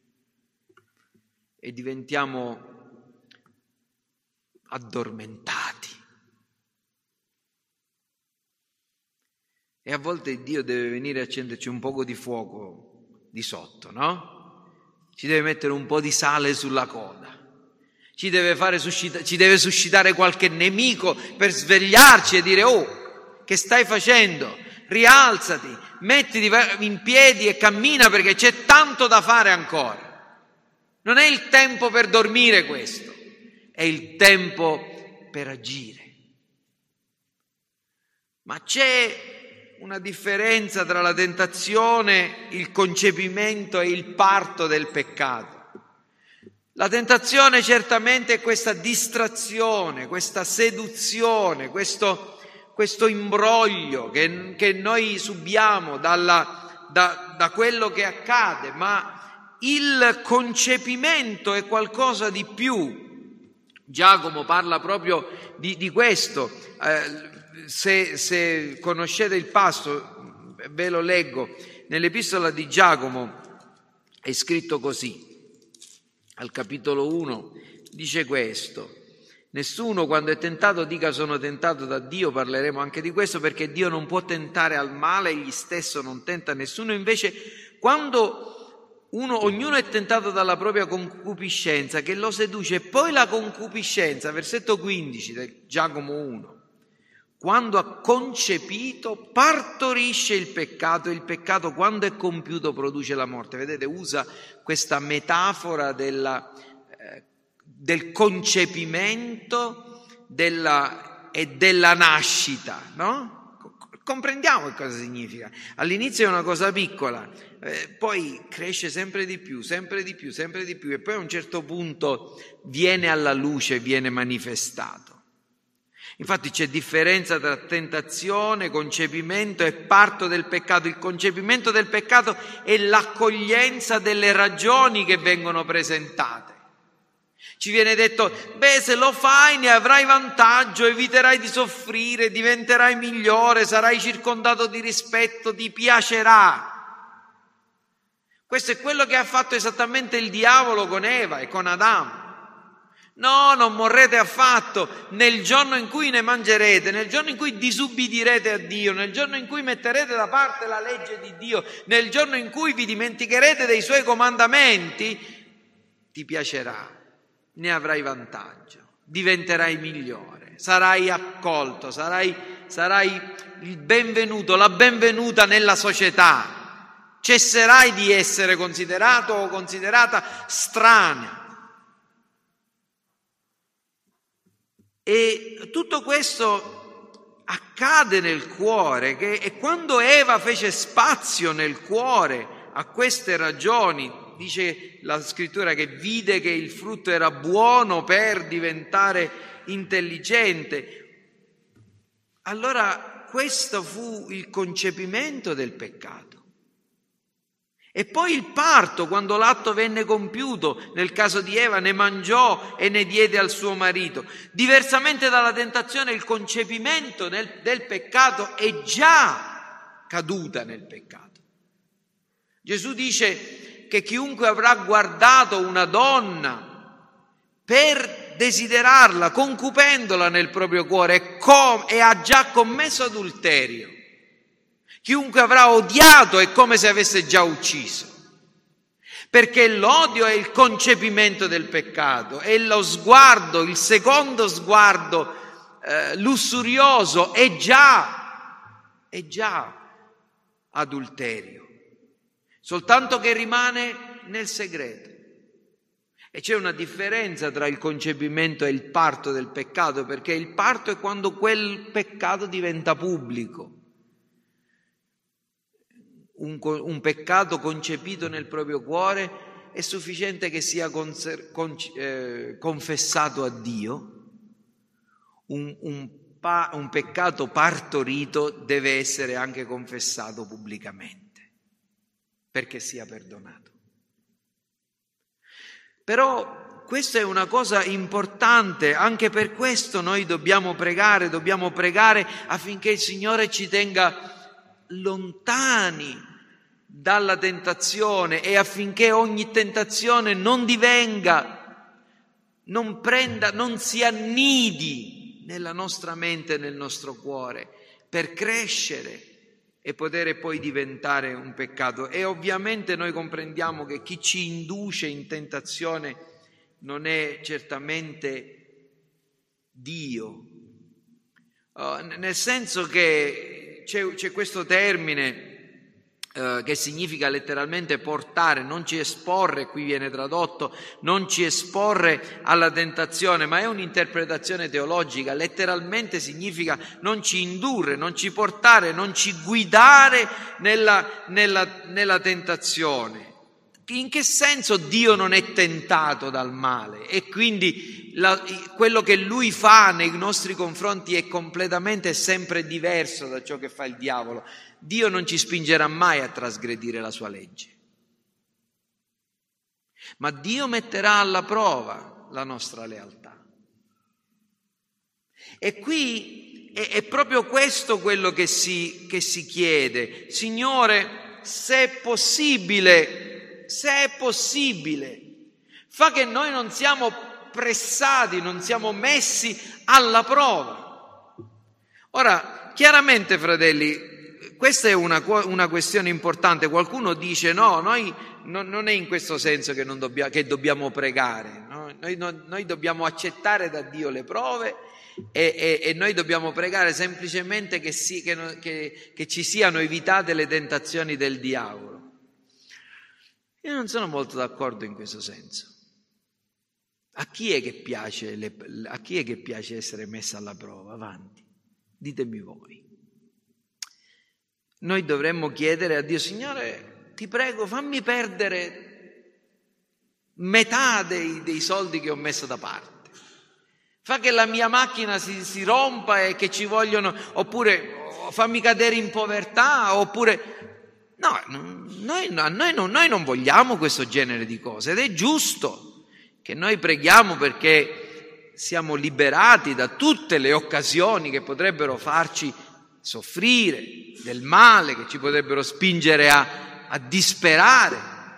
e diventiamo addormentati. E a volte Dio deve venire a accenderci un poco di fuoco di sotto, no? Ci deve mettere un po' di sale sulla coda, ci deve fare suscita- ci deve suscitare qualche nemico per svegliarci e dire: oh, che stai facendo? Rialzati, mettiti in piedi e cammina, perché c'è tanto da fare ancora. Non è il tempo per dormire questo, è il tempo per agire. Ma c'è una differenza tra la tentazione, il concepimento e il parto del peccato. La tentazione certamente è questa distrazione, questa seduzione, questo questo imbroglio che, che noi subiamo dalla, da, da quello che accade, ma il concepimento è qualcosa di più. Giacomo parla proprio di, di questo. Eh, se, se conoscete il passo, ve lo leggo. Nell'epistola di Giacomo è scritto così: al capitolo uno, dice questo: nessuno quando è tentato dica sono tentato da Dio. Parleremo anche di questo, perché Dio non può tentare al male, egli stesso non tenta nessuno. Invece quando uno, ognuno è tentato dalla propria concupiscenza che lo seduce, e poi la concupiscenza, versetto quindici di Giacomo uno, quando ha concepito partorisce il peccato, e il peccato quando è compiuto produce la morte. Vedete, usa questa metafora della, eh, del concepimento della, e della nascita, no? Comprendiamo che cosa significa. All'inizio è una cosa piccola, eh, poi cresce sempre di più, sempre di più, sempre di più, e poi a un certo punto viene alla luce, viene manifestato. Infatti c'è differenza tra tentazione, concepimento e parto del peccato. Il concepimento del peccato è l'accoglienza delle ragioni che vengono presentate. Ci viene detto: beh, se lo fai ne avrai vantaggio, eviterai di soffrire, diventerai migliore, sarai circondato di rispetto, ti piacerà. Questo è quello che ha fatto esattamente il diavolo con Eva e con Adamo. No, non morrete affatto, nel giorno in cui ne mangerete, nel giorno in cui disubbidirete a Dio, nel giorno in cui metterete da parte la legge di Dio, nel giorno in cui vi dimenticherete dei suoi comandamenti, ti piacerà, ne avrai vantaggio, diventerai migliore, sarai accolto, sarai, sarai il benvenuto, la benvenuta nella società, cesserai di essere considerato o considerata strana. E tutto questo accade nel cuore, che, e quando Eva fece spazio nel cuore a queste ragioni, dice la scrittura che vide che il frutto era buono per diventare intelligente, allora questo fu il concepimento del peccato. E poi il parto, quando l'atto venne compiuto, nel caso di Eva ne mangiò e ne diede al suo marito. Diversamente dalla tentazione, il concepimento nel, del peccato è già caduta nel peccato. Gesù dice che chiunque avrà guardato una donna per desiderarla, concupendola nel proprio cuore, è com- e ha già commesso adulterio. Chiunque avrà odiato è come se avesse già ucciso, perché l'odio è il concepimento del peccato, è lo sguardo, il secondo sguardo eh, lussurioso, è già, è già adulterio, soltanto che rimane nel segreto. E c'è una differenza tra il concepimento e il parto del peccato, perché il parto è quando quel peccato diventa pubblico. Un, un peccato concepito nel proprio cuore è sufficiente che sia conser, con, eh, confessato a Dio. Un, un, pa, un peccato partorito deve essere anche confessato pubblicamente perché sia perdonato. Però questa è una cosa importante, anche per questo noi dobbiamo pregare, dobbiamo pregare affinché il Signore ci tenga lontani dalla tentazione e affinché ogni tentazione non divenga, non prenda, non si annidi nella nostra mente e nel nostro cuore per crescere e poter poi diventare un peccato. E ovviamente noi comprendiamo che chi ci induce in tentazione non è certamente Dio, uh, nel senso che c'è, c'è questo termine Uh, che significa letteralmente portare, non ci esporre, qui viene tradotto, non ci esporre alla tentazione, ma è un'interpretazione teologica, letteralmente significa non ci indurre, non ci portare, non ci guidare nella, nella, nella tentazione. In che senso Dio non è tentato dal male e quindi la, quello che Lui fa nei nostri confronti è completamente e sempre diverso da ciò che fa il diavolo? Dio non ci spingerà mai a trasgredire la sua legge, ma Dio metterà alla prova la nostra lealtà. E qui è, è proprio questo quello che si, che si chiede. Signore, se è possibile, se è possibile, fa che noi non siamo pressati, non siamo messi alla prova. Ora, chiaramente, fratelli, questa è una, una questione importante. Qualcuno dice no, noi no, non è in questo senso che, non dobbia, che dobbiamo pregare, no? Noi, no, noi dobbiamo accettare da Dio le prove e, e, e noi dobbiamo pregare semplicemente che, si, che, che, che ci siano evitate le tentazioni del diavolo. Io non sono molto d'accordo in questo senso. A chi è che piace, le, a chi è che piace essere messa alla prova? Avanti, ditemi voi. Noi dovremmo chiedere a Dio: Signore, ti prego, fammi perdere metà dei, dei soldi che ho messo da parte. Fa che la mia macchina si, si rompa e che ci vogliono, oppure fammi cadere in povertà, oppure... No, noi, noi, noi non vogliamo questo genere di cose, ed è giusto che noi preghiamo perché siamo liberati da tutte le occasioni che potrebbero farci soffrire, del male, che ci potrebbero spingere a, a disperare.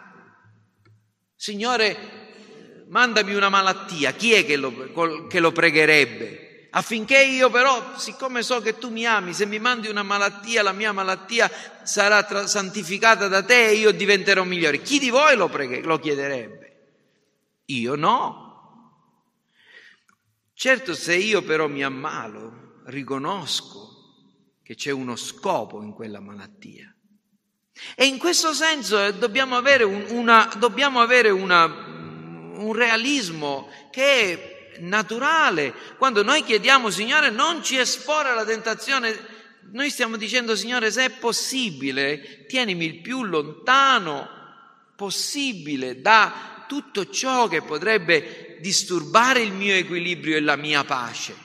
Signore, mandami una malattia. Chi è che lo, che lo pregherebbe? Affinché io però, siccome so che tu mi ami, se mi mandi una malattia, la mia malattia sarà tra- santificata da te e io diventerò migliore. Chi di voi lo, preghe- lo chiederebbe? Io no. Certo, se io però mi ammalo, riconosco che c'è uno scopo in quella malattia. E in questo senso dobbiamo avere, un, una, dobbiamo avere una, un realismo che è naturale. Quando noi chiediamo: Signore, non ci esporre alla tentazione, noi stiamo dicendo: Signore, se è possibile, tienimi il più lontano possibile da tutto ciò che potrebbe disturbare il mio equilibrio e la mia pace.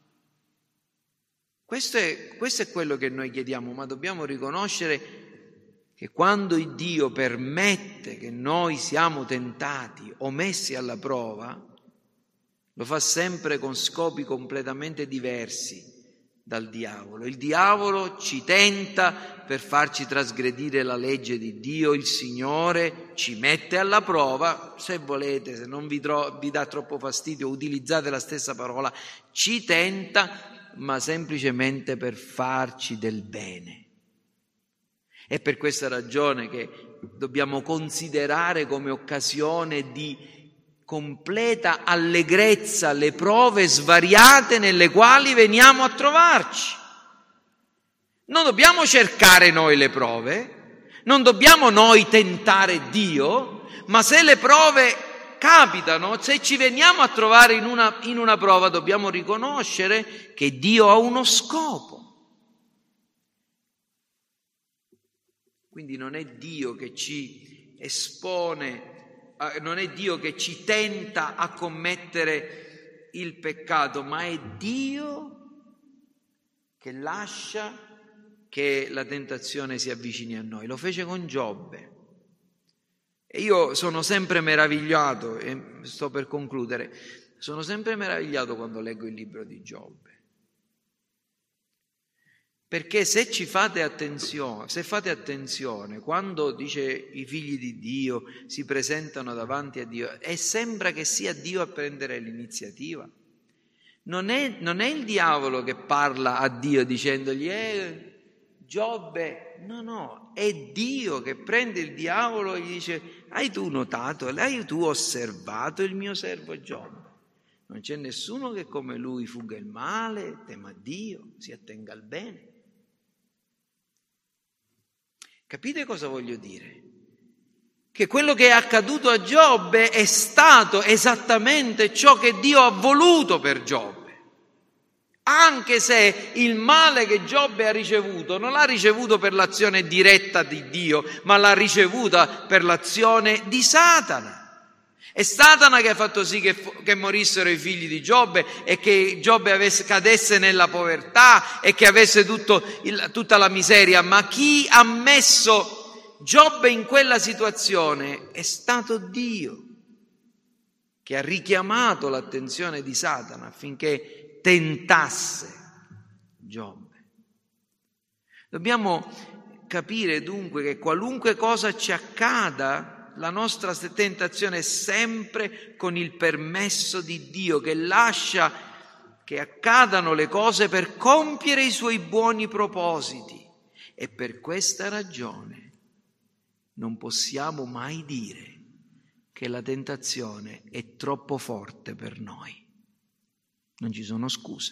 Questo è, questo è quello che noi chiediamo, ma dobbiamo riconoscere che quando il Dio permette che noi siamo tentati o messi alla prova, lo fa sempre con scopi completamente diversi dal diavolo. Il diavolo ci tenta per farci trasgredire la legge di Dio, il Signore ci mette alla prova, se volete, se non vi, tro- vi dà troppo fastidio, utilizzate la stessa parola, ci tenta, ma semplicemente per farci del bene. È per questa ragione che dobbiamo considerare come occasione di completa allegrezza le prove svariate nelle quali veniamo a trovarci. Non dobbiamo cercare noi le prove, non dobbiamo noi tentare Dio, ma se le prove capitano, se ci veniamo a trovare in una, in una prova, dobbiamo riconoscere che Dio ha uno scopo. Quindi non è Dio che ci espone, non è Dio che ci tenta a commettere il peccato, ma è Dio che lascia che la tentazione si avvicini a noi. Lo fece con Giobbe. E io sono sempre meravigliato, e sto per concludere, sono sempre meravigliato quando leggo il libro di Giobbe. Perché se ci fate attenzione, se fate attenzione, quando dice i figli di Dio si presentano davanti a Dio, e sembra che sia Dio a prendere l'iniziativa. Non è, non è il diavolo che parla a Dio dicendogli eh, Giobbe, no, no, è Dio che prende il diavolo e gli dice: hai tu notato, hai tu osservato il mio servo Giobbe? Non c'è nessuno che come lui fugga il male, tema Dio, si attenga al bene. Capite cosa voglio dire? Che quello che è accaduto a Giobbe è stato esattamente ciò che Dio ha voluto per Giobbe. Anche se il male che Giobbe ha ricevuto non l'ha ricevuto per l'azione diretta di Dio, ma l'ha ricevuta per l'azione di Satana. È Satana che ha fatto sì che, che morissero i figli di Giobbe e che Giobbe avesse, cadesse nella povertà e che avesse tutto il, tutta la miseria. Ma chi ha messo Giobbe in quella situazione è stato Dio, che ha richiamato l'attenzione di Satana affinché tentasse Giobbe. Dobbiamo capire dunque che qualunque cosa ci accada la nostra tentazione è sempre con il permesso di Dio, che lascia che accadano le cose per compiere i suoi buoni propositi. E per questa ragione non possiamo mai dire che la tentazione è troppo forte per noi. Non ci sono scuse.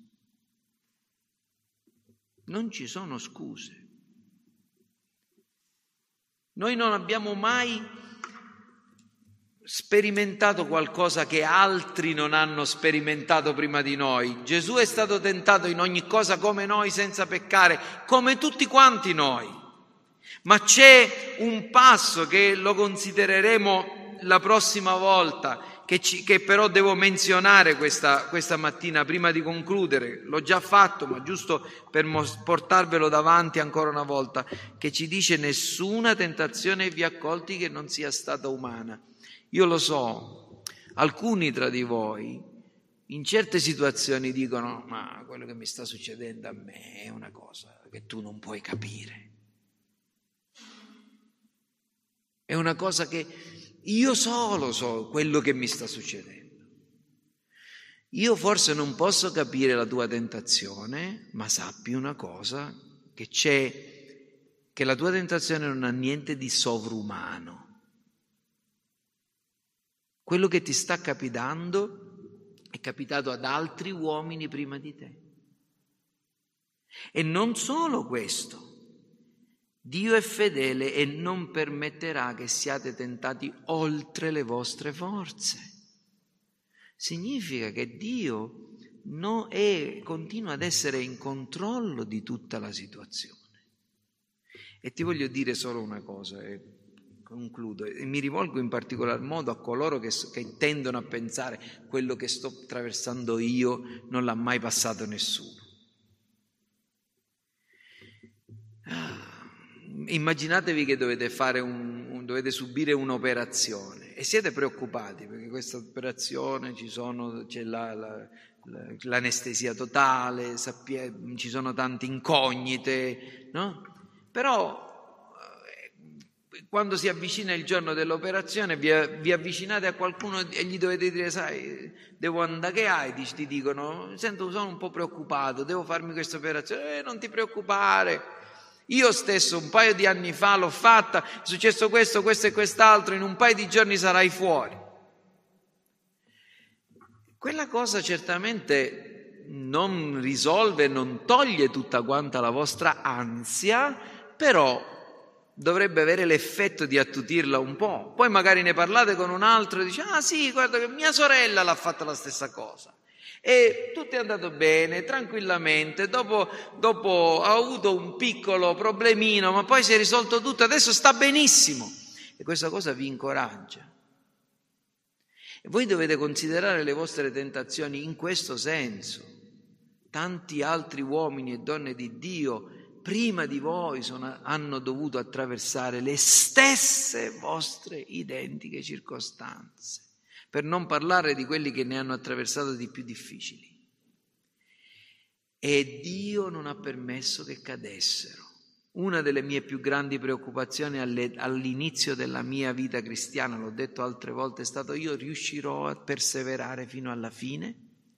Non ci sono scuse. Noi non abbiamo mai sperimentato qualcosa che altri non hanno sperimentato prima di noi. Gesù è stato tentato in ogni cosa come noi, senza peccare, come tutti quanti noi. Ma c'è un passo che lo considereremo la prossima volta, che, ci, che però devo menzionare questa, questa mattina prima di concludere. L'ho già fatto, ma giusto per portarvelo davanti ancora una volta, che ci dice: nessuna tentazione vi ha colti che non sia stata umana. Io lo so, alcuni tra di voi in certe situazioni dicono: ma quello che mi sta succedendo a me è una cosa che tu non puoi capire. È una cosa che io solo so quello che mi sta succedendo. Io forse non posso capire la tua tentazione, ma sappi una cosa, che c'è, che la tua tentazione non ha niente di sovrumano. Quello che ti sta capitando è capitato ad altri uomini prima di te. E non solo questo. Dio è fedele e non permetterà che siate tentati oltre le vostre forze. Significa che Dio no è, continua ad essere in controllo di tutta la situazione. E ti voglio dire solo una cosa, e concludo, e mi rivolgo in particolar modo a coloro che, che tendono a pensare: quello che sto attraversando io non l'ha mai passato nessuno. Ah. Immaginatevi che dovete fare un, un, dovete subire un'operazione e siete preoccupati perché questa operazione ci sono, c'è la, la, la, l'anestesia totale, sappia, ci sono tante incognite, no? Però eh, quando si avvicina il giorno dell'operazione vi, vi avvicinate a qualcuno e gli dovete dire: sai, devo andare, che hai? Ti dicono: sento, sono un po' preoccupato, devo farmi questa operazione. Eh, non ti preoccupare. Io stesso un paio di anni fa l'ho fatta, è successo questo, questo e quest'altro, in un paio di giorni sarai fuori. Quella cosa certamente non risolve, non toglie tutta quanta la vostra ansia, però dovrebbe avere l'effetto di attutirla un po'. Poi magari ne parlate con un altro e dice: ah sì, guarda che mia sorella l'ha fatta la stessa cosa. E tutto è andato bene, tranquillamente, dopo, dopo ha avuto un piccolo problemino, ma poi si è risolto tutto, adesso sta benissimo. E questa cosa vi incoraggia. E voi dovete considerare le vostre tentazioni in questo senso. Tanti altri uomini e donne di Dio prima di voi sono, hanno dovuto attraversare le stesse vostre identiche circostanze. Per non parlare di quelli che ne hanno attraversato di più difficili. E Dio non ha permesso che cadessero. Una delle mie più grandi preoccupazioni alle, all'inizio della mia vita cristiana, l'ho detto altre volte, è stato: io riuscirò a perseverare fino alla fine?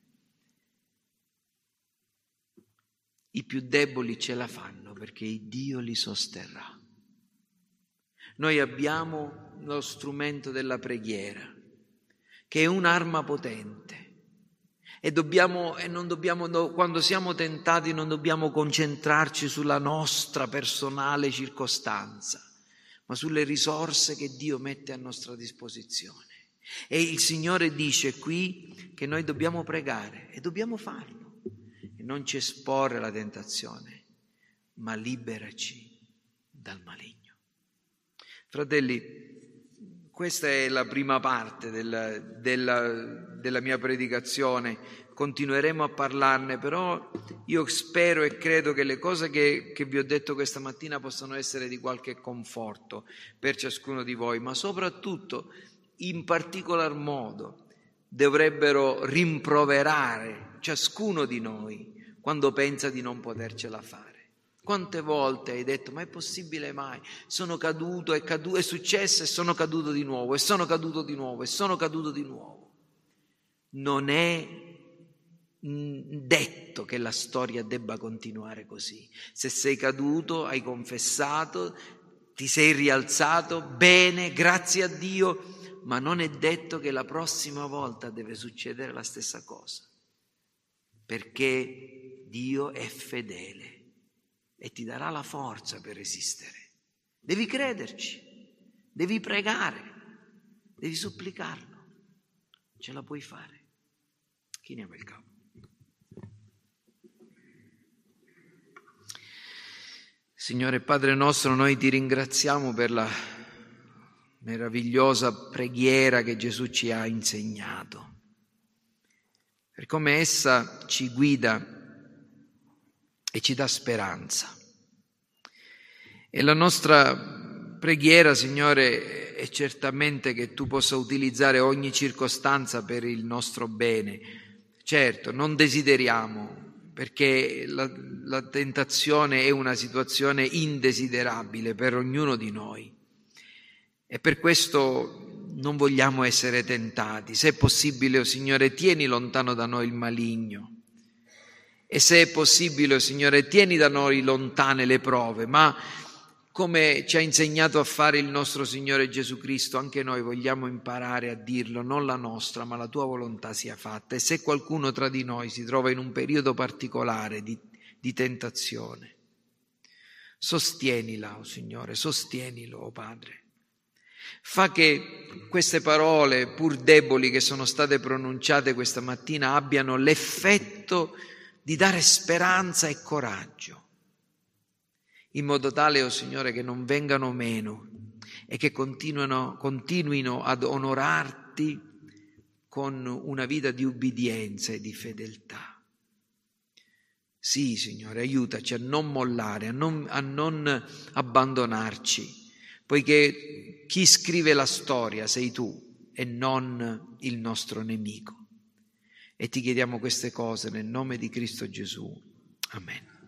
I più deboli ce la fanno perché Dio li sosterrà. Noi abbiamo lo strumento della preghiera, che è un'arma potente, e dobbiamo e non dobbiamo, quando siamo tentati non dobbiamo concentrarci sulla nostra personale circostanza, ma sulle risorse che Dio mette a nostra disposizione. E il Signore dice qui che noi dobbiamo pregare e dobbiamo farlo, e non ci esporre alla tentazione, ma liberaci dal maligno. Fratelli, questa è la prima parte della, della, della mia predicazione, continueremo a parlarne, però io spero e credo che le cose che, che vi ho detto questa mattina possano essere di qualche conforto per ciascuno di voi, ma soprattutto, in particolar modo, dovrebbero rimproverare ciascuno di noi quando pensa di non potercela fare. Quante volte hai detto, ma è possibile mai? Sono caduto, è, caduto, è successo e sono caduto di nuovo, e sono caduto di nuovo, e sono caduto di nuovo. Non è detto che la storia debba continuare così. Se sei caduto, hai confessato, ti sei rialzato, bene, grazie a Dio, ma non è detto che la prossima volta deve succedere la stessa cosa, perché Dio è fedele e ti darà la forza per resistere. Devi crederci, devi pregare, devi supplicarlo. Ce la puoi fare. Chiniamo il capo. Signore Padre nostro, noi ti ringraziamo per la meravigliosa preghiera che Gesù ci ha insegnato, per come essa ci guida e ci dà speranza. E la nostra preghiera, Signore, è certamente che tu possa utilizzare ogni circostanza per il nostro bene. Certo, non desideriamo, perché la, la tentazione è una situazione indesiderabile per ognuno di noi. E per questo non vogliamo essere tentati. Se è possibile, oh Signore, tieni lontano da noi il maligno. E se è possibile, oh Signore, tieni da noi lontane le prove, ma come ci ha insegnato a fare il nostro Signore Gesù Cristo, anche noi vogliamo imparare a dirlo, non la nostra, ma la tua volontà sia fatta. E se qualcuno tra di noi si trova in un periodo particolare di, di tentazione, sostienila, oh Signore, sostienilo, oh Padre. Fa che queste parole, pur deboli, che sono state pronunciate questa mattina, abbiano l'effetto di dare speranza e coraggio, in modo tale, oh Signore, che non vengano meno e che continuino, continuino ad onorarti con una vita di ubbidienza e di fedeltà. Sì, Signore, aiutaci a non mollare, a non, a non abbandonarci, poiché chi scrive la storia sei tu e non il nostro nemico. E ti chiediamo queste cose nel nome di Cristo Gesù. Amen.